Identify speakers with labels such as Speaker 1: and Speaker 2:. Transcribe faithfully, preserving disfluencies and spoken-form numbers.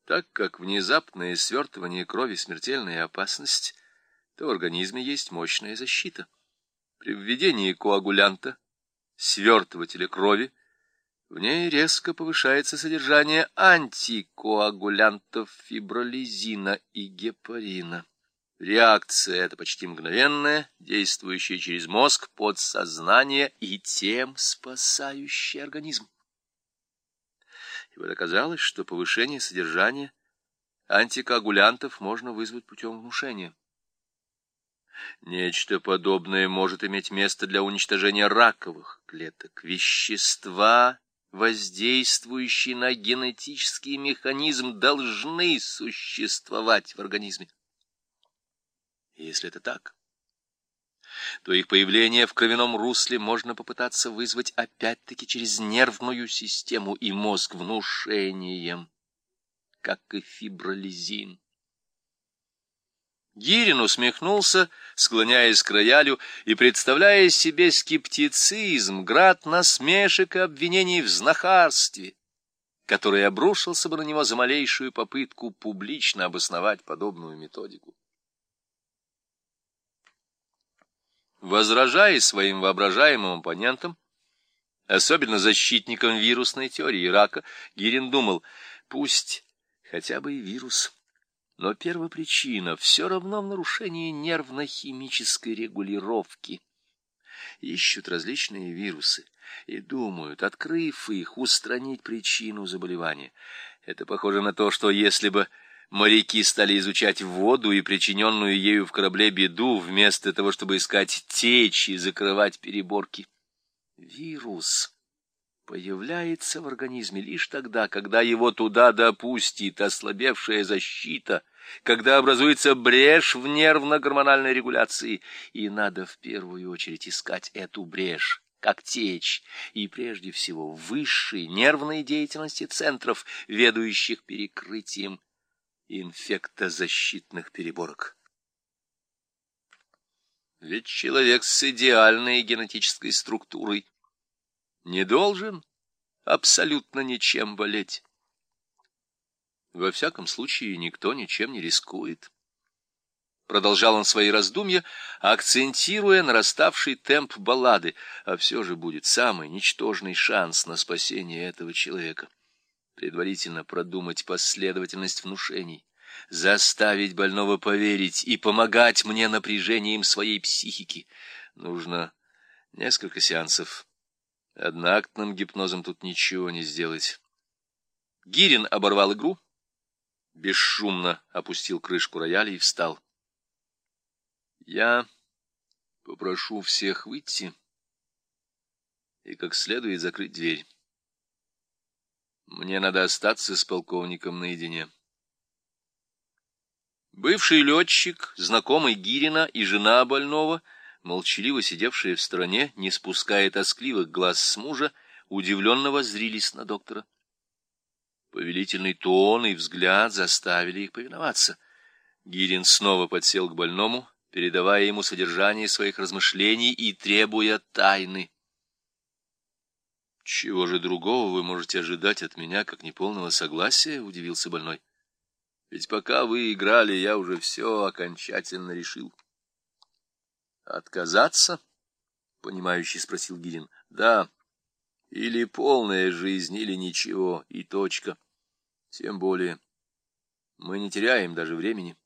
Speaker 1: Так как внезапное свертывание крови — смертельная опасность, то в организме есть мощная защита. При введении коагулянта, свертывателя крови, в ней резко повышается содержание антикоагулянтов фибролизина и гепарина. Реакция эта почти мгновенная, действующая через мозг, подсознание и тем спасающая организм. И вот оказалось, что повышение содержания антикоагулянтов можно вызвать путем внушения. Нечто подобное может иметь место для уничтожения раковых клеток. Вещества, воздействующие на генетический механизм, должны существовать в организме. И если это так, то их появление в кровяном русле можно попытаться вызвать опять-таки через нервную систему и мозг внушением, как и фибролизин. Гирин усмехнулся, склоняясь к роялю и представляя себе скептицизм, град насмешек и обвинений в знахарстве, который обрушился бы на него за малейшую попытку публично обосновать подобную методику. Возражая своим воображаемым оппонентам, особенно защитникам вирусной теории рака, Гирин думал: пусть хотя бы и вирус, но первопричина все равно в нарушении нервно-химической регулировки. Ищут различные вирусы и думают, открыв их, устранить причину заболевания. Это похоже на то, что если бы моряки стали изучать воду и причиненную ею в корабле беду, вместо того, чтобы искать течь и закрывать переборки. Вирус появляется в организме лишь тогда, когда его туда допустит ослабевшая защита, когда образуется брешь в нервно-гормональной регуляции, и надо в первую очередь искать эту брешь, как течь, и прежде всего в высшей нервной деятельности центров, ведущих перекрытием инфектозащитных переборок. Ведь человек с идеальной генетической структурой не должен абсолютно ничем болеть. Во всяком случае, никто ничем не рискует. Продолжал он свои раздумья, акцентируя нараставший темп баллады, а все же будет самый ничтожный шанс на спасение этого человека. Предварительно продумать последовательность внушений, заставить больного поверить и помогать мне напряжением своей психики. Нужно несколько сеансов. Одноактным гипнозом тут ничего не сделать. Гирин оборвал игру, бесшумно опустил крышку рояля и встал. Я попрошу всех выйти и как следует закрыть дверь. Мне надо остаться с полковником наедине. Бывший летчик, знакомый Гирина и жена больного, молчаливо сидевшие в стороне, не спуская тоскливых глаз с мужа, удивленно воззрились на доктора. Повелительный тон и взгляд заставили их повиноваться. Гирин снова подсел к больному, передавая ему содержание своих размышлений и требуя тайны. — Чего же другого вы можете ожидать от меня, как неполного согласия? — удивился больной. — Ведь пока вы играли, я уже все окончательно решил. — Отказаться? — понимающе спросил Гирин. — Да. Или полная жизнь, или ничего, и точка. Тем более мы не теряем даже времени.